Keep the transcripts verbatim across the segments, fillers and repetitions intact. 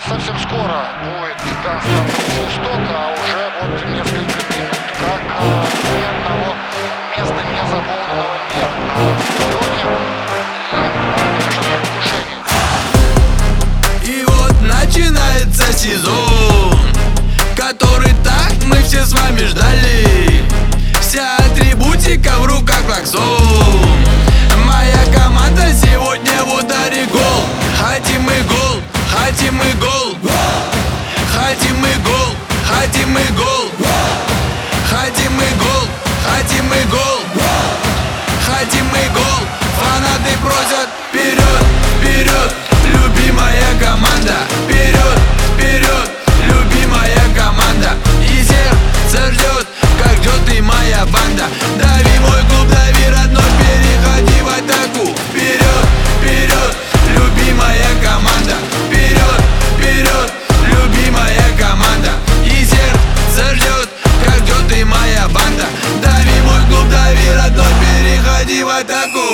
совсем скоро будет Константин Свисток, а уже вот несколько минут как а, ни одного места не заполненного нет на стадионе и, конечно, предвкушение. И вот начинается сезон, который так мы все с вами ждали. Вся атрибутика в руках клаксон. Моя команда сегодня в ударе гол. Хотим мы гол, хотим мы гол. Хотим мы гол, хотим мы гол. Хотим мы гол, хотим мы гол. Хотим мы гол. Фанаты просят вперед, вперед, любимая команда. Вперед, вперед, любимая команда. И сердце ждет, как ждет и моя банда. Дави мой клуб, дави родной, переходи в атаку. Вперед, вперед, любимая команда. Вперед, вперед, любимая команда. И сердце ждет, как ждет и моя банда. Дави мой клуб, дави родной, переходи в атаку.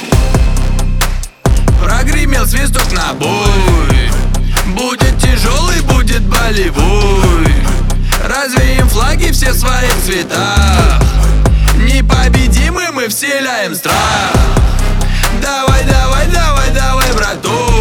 Прогремел свисток на бой. Будет тяжелый, будет болевой. Развеем флаги все в своих цветах. Непобедимы мы вселяем страх. Давай, давай, давай, давай, браток.